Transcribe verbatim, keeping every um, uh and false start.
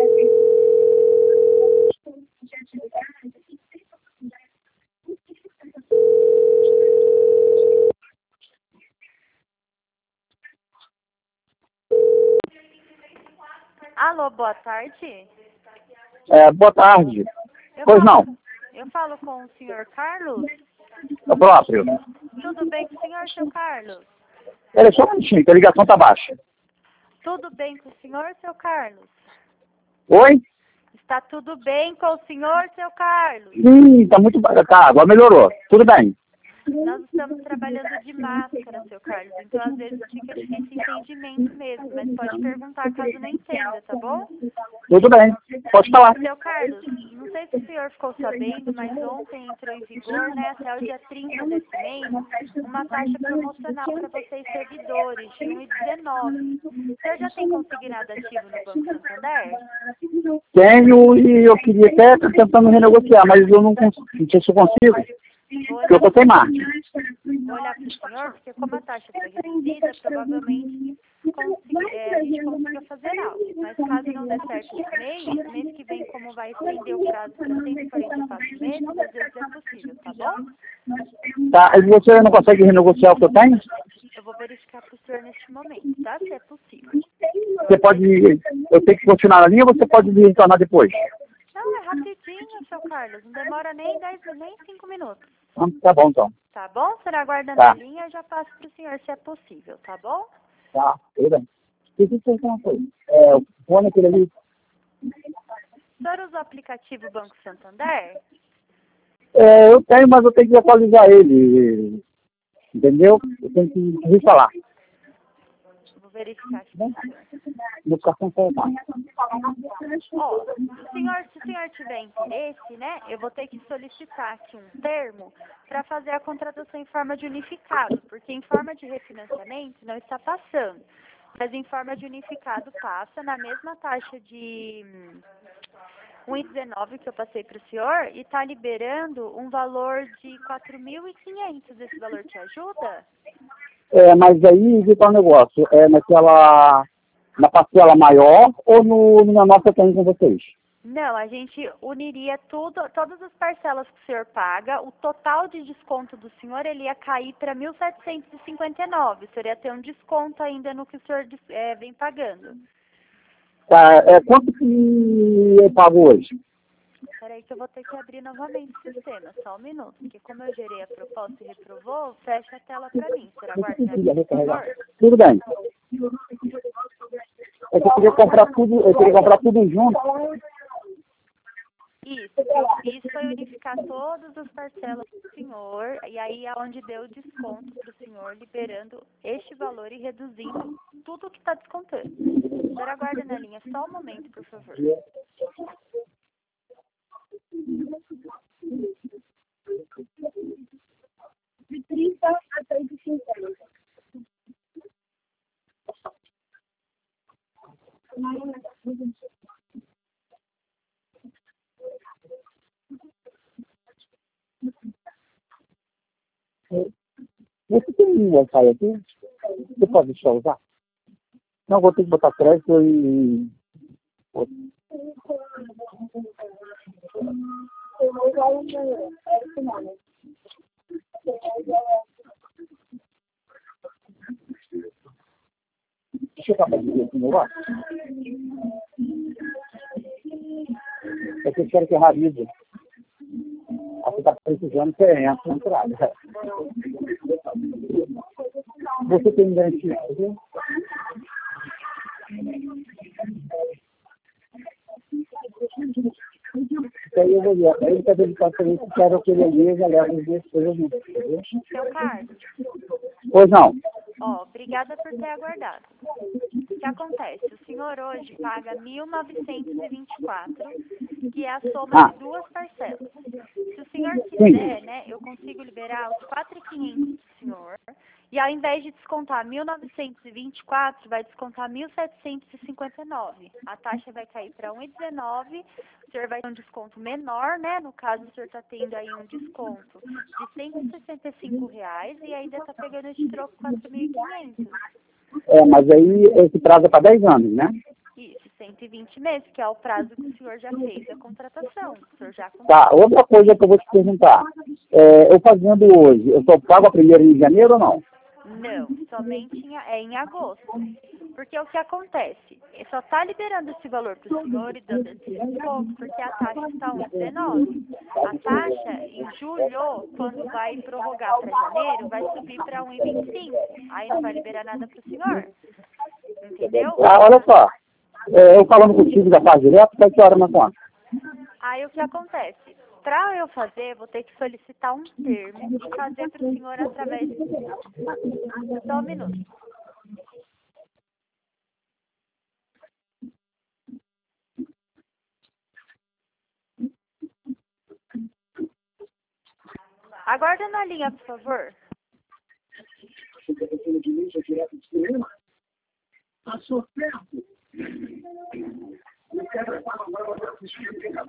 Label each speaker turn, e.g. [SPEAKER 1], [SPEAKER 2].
[SPEAKER 1] Alô, boa tarde.
[SPEAKER 2] É, boa tarde.
[SPEAKER 1] Eu
[SPEAKER 2] Pois
[SPEAKER 1] falo,
[SPEAKER 2] não,
[SPEAKER 1] eu falo com o senhor Carlos.
[SPEAKER 2] é o próprio.
[SPEAKER 1] Tudo bem com o senhor, seu Carlos?
[SPEAKER 2] Peraí, só um minutinho, que a ligação tá baixa.
[SPEAKER 1] Tudo bem com o senhor, seu Carlos?
[SPEAKER 2] Oi?
[SPEAKER 1] Está tudo bem com o senhor, seu Carlos?
[SPEAKER 2] Ih, tá muito baixa. Tá, agora melhorou. Tudo bem.
[SPEAKER 1] Nós estamos trabalhando de máscara, seu Carlos. Então, às vezes, fica difícil entendimento mesmo. Mas pode perguntar caso não entenda, tá bom?
[SPEAKER 2] Tudo bem. Pode falar.
[SPEAKER 1] Seu Carlos, não sei se o senhor ficou sabendo, mas ontem entrou em vigor, né, até o dia trinta desse mês, uma taxa promocional para vocês servidores de um vírgula dezenove. O senhor já tem consignado ativo no Banco Santander?
[SPEAKER 2] Tenho e eu queria até estar tentando renegociar, mas eu não consigo. Não sei se eu consigo.
[SPEAKER 1] Vou
[SPEAKER 2] Porque eu
[SPEAKER 1] olhar,
[SPEAKER 2] tô sem margem.
[SPEAKER 1] vou olhar para o senhor, porque como a taxa foi reduzida, provavelmente consegui, é, a gente consiga fazer algo. Mas caso não dê certo esse mês, mês que vem, como vai estender o prazo para cento e quarenta e quatro meses, às vezes é possível, tá bom?
[SPEAKER 2] Tá, e você não consegue renegociar o que eu tenho?
[SPEAKER 1] Eu vou verificar para o senhor neste momento, tá? Se é possível.
[SPEAKER 2] Você pode. Eu tenho que continuar na linha ou você pode me retornar depois?
[SPEAKER 1] Não, é rapidinho, seu Carlos. Não demora nem dez, nem cinco minutos.
[SPEAKER 2] Ah, tá bom, então.
[SPEAKER 1] Tá bom? Será aguarda
[SPEAKER 2] Tá.
[SPEAKER 1] na linha, eu já passo para o senhor se é possível, tá bom?
[SPEAKER 2] Tá, tudo bem. Deixa eu te perguntar uma coisa. É, o fone aquele ali.
[SPEAKER 1] O senhor usa o aplicativo Banco Santander?
[SPEAKER 2] É, eu tenho, mas eu tenho que atualizar ele. Entendeu? Eu tenho que instalar.
[SPEAKER 1] Vou verificar aqui com o senhor.
[SPEAKER 2] No cartão celular.
[SPEAKER 1] Ó, se o senhor, se o senhor tiver interesse, né, eu vou ter que solicitar aqui um termo para fazer a contratação em forma de unificado, porque em forma de refinanciamento não está passando, mas em forma de unificado passa na mesma taxa de hum, um vírgula dezenove que eu passei para o senhor e está liberando um valor de quatro mil e quinhentos. Esse valor te ajuda?
[SPEAKER 2] É, mas aí, que tá o negócio? É naquela, na parcela maior ou no, na nossa que tem com vocês?
[SPEAKER 1] Não, a gente uniria tudo, todas as parcelas que o senhor paga, o total de desconto do senhor ele ia cair para mil setecentos e cinquenta e nove. O senhor ia ter um desconto ainda no que o senhor é, vem pagando.
[SPEAKER 2] Tá, é, quanto que eu pago hoje?
[SPEAKER 1] Espera aí que eu vou ter que abrir novamente o sistema, só um minuto, porque como eu gerei a proposta e reprovou, fecha a tela para mim. O senhor aguarda na linha, por favor?
[SPEAKER 2] Tudo bem. É que eu queria comprar tudo, eu queria comprar tudo junto.
[SPEAKER 1] Isso, o que eu fiz foi unificar todas as parcelas do senhor, e aí é onde deu desconto para o senhor, liberando este valor e reduzindo tudo o que está descontando. O senhor aguarda na linha só um momento, por favor.
[SPEAKER 3] De trinta a trinta e cinquenta.
[SPEAKER 2] Você tem um Wi-Fi aqui? Você pode deixar eu usar? Não, vou ter que botar crédito e... Deixa eu acabar de ver aqui no ar. É que eu quero que rarize. Você está precisando, você entra na entrada. Você tem garantia, viu? Aí eu vou ver. Aí ele está dedicado também que quero que ele ali, já leva as duas coisas juntas, entendeu?
[SPEAKER 1] Seu Carlos,
[SPEAKER 2] Pois não.
[SPEAKER 1] ó, obrigada por ter aguardado. O que acontece? O senhor hoje paga mil novecentos e vinte e quatro, que é a soma
[SPEAKER 2] Ah.
[SPEAKER 1] de duas parcelas. Se o senhor quiser, né, eu consigo liberar os quatro mil e quinhentos do senhor, e ao invés de descontar mil novecentos e vinte e quatro, vai descontar mil setecentos e cinquenta e nove. A taxa vai cair para um vírgula dezenove, o senhor vai ter um desconto menor, né? No caso, o senhor está tendo aí um desconto de cento e sessenta e cinco reais e ainda está pegando de troco quatro mil e quinhentos.
[SPEAKER 2] É, mas aí esse prazo é para dez anos, né?
[SPEAKER 1] Isso, cento e vinte meses, que é o prazo que o senhor já fez a contratação. O senhor já
[SPEAKER 2] Tá, outra coisa que eu vou te perguntar. É, eu fazendo hoje, eu só pago a primeira em janeiro ou não?
[SPEAKER 1] Não, somente em, é em agosto. Porque o que acontece? Só está liberando esse valor para o senhor e dando esses poucos, porque a taxa está um vírgula dezenove. A taxa, em julho, quando vai prorrogar para janeiro, vai subir para um vírgula vinte e cinco. Aí não vai liberar nada para o senhor. Entendeu?
[SPEAKER 2] Ah, olha só. É, eu falando contigo já faz direto, sete horas na conta.
[SPEAKER 1] Aí o que acontece? Para eu fazer, vou ter que solicitar um termo e fazer para o senhor através... Só um minuto. Aguarda na linha, por favor.
[SPEAKER 3] Passou perto.